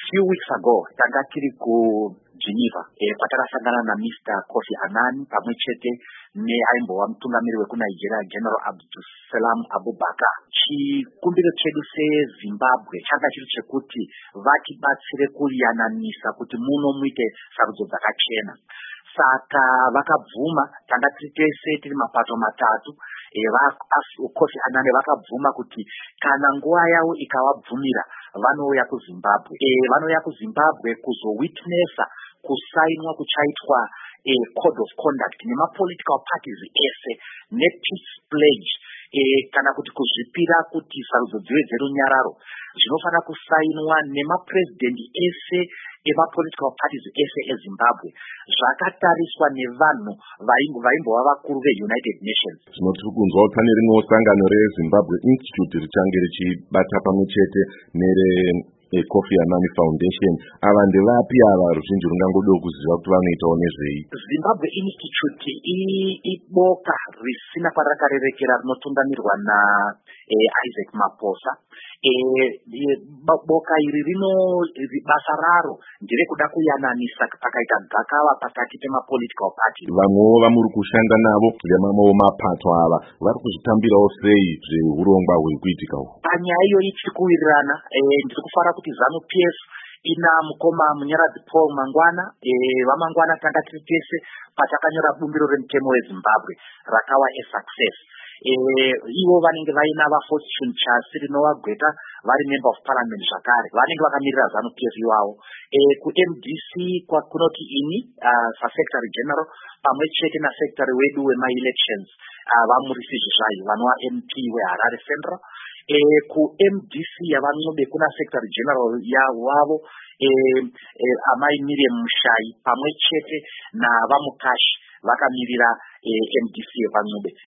few weeks ago tanga tiri ku Geneva kwatakasangana na Mr. Kofi Annan pamwe chete neaimbova mutungamiri wekuNigeria General Abdulsalam Abubakar. Chikumbiro chedu seZimbabwe changa chiri chekuti vatibatsire kuyananisa kuti muno muite sarudzo dzakachena. Saka vakabvuma tanga tiri tese tiri mapato matatu Kofi Annan vakabvuma kuti kana nguva yavo ikavabvumira vanouya kuZimbabwe. Vanouya kuZimbabwe kuzowitnessa kusainwa kuchaitwa code of conduct nemapolitical parties ese nepeace pledge kana kuti kuzvipira kuti sarudzo dzive dzerunyararo zvinofana kusainwa nemapresident ese emapolitical parties ese eZimbabwe zvakatariswa nevanhu vaimbova vakuru veUnited Nations. Tinotiri kunzwa kuti pane rimwe sangano reZimbabwe Institute richange richibata pamwe chete nere Kofi Annan Foundation. Ava ndevapi ava ruzhinji rungangoda kuziva kuti vanoitawo nezvei? Zimbabwe Institute iboka risina kwarakarerekera rinotungamirwa na Isaac Maposa. Boka iri basa raro nderekuda kuyananisa pakaita gakava pakati pemapolitical party. Vamwewo vamuri kushanda navo vemamwewo mapato ava vari kuzvitambirawo sei zveurongwa hwekuitika uhu? Panyaya iyoyi tiri kuwirirana. Ndiri kufara kuti ZANU-PF ina mukoma Munyaradzi Paul Mangwana. Vamangwana tanga tiri tese patakanyora bumbiro remutemo weZimbabwe rakawa success. Ivo vanenge vaina vaFortune Chasi rinovagweta vari member of parliament zvakare vanenge vakamirira ZANU-PF iwavo. KuMDC kunoti ini secretary general pamwe chete na secretary wedu wema-elections vamurisi zvizvayo vanova MP weHarare Central. KuMDC yavan'obe kuna secretary general wavo amai Miriam Mushai pamwe chete navamukashi vakamirira MDC yevan'obe.